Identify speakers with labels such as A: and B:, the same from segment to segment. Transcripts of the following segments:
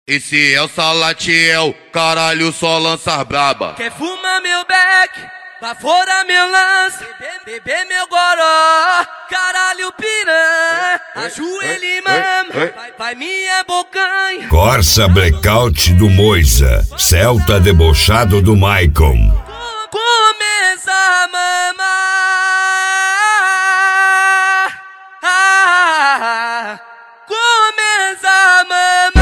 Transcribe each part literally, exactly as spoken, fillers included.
A: Esse é o Salatiel, caralho, só lança braba.
B: Quer fumar meu beck, pra fora meu lance, beber meu goró, caralho piranha, ajoelha e mama, vai, vai minha bocanha.
C: Corsa Blackout do Moisa, Celta debochado do Maicon.
B: Começa a mamar, ah, começa a mamar.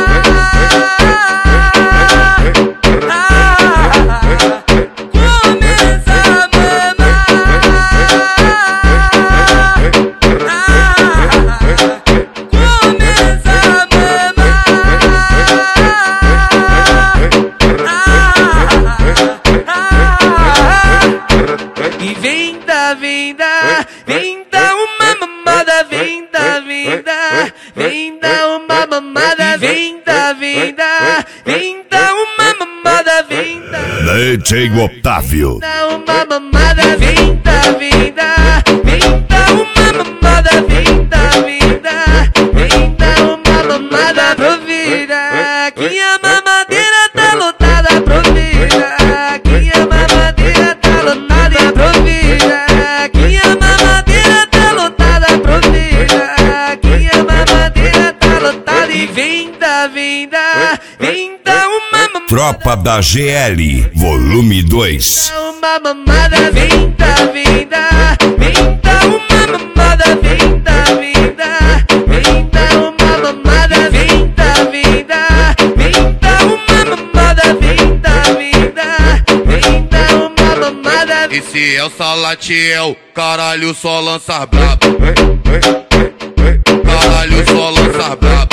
B: Vem dar uma mamada, vem dar, vem dar, vem dar uma mamada, vem dar, vem dar, vem dar uma mamada, vem dar.
C: D J Otávio.
B: Dá uma mamada, vem dar, vem dar, vem dar uma mamada, vem dar, vem dar, vem dar uma mamada, provida. Aqui a mamadeira tá lotada, provida. Aqui a mamadeira tá lotada, provida. Vem dar uma mamada,
C: Tropa da G L, volume dois.
B: uma mamada, vem dar, vem dar, vem dar uma mamada, vem dar, vem dar, vem dar uma mamada, vem dar, vem dar, vem dar uma mamada, vem dar, vem dar, vem dar uma mamada.
A: Esse é o Salatiel, caralho, só lança braba. Caralho, só lança braba.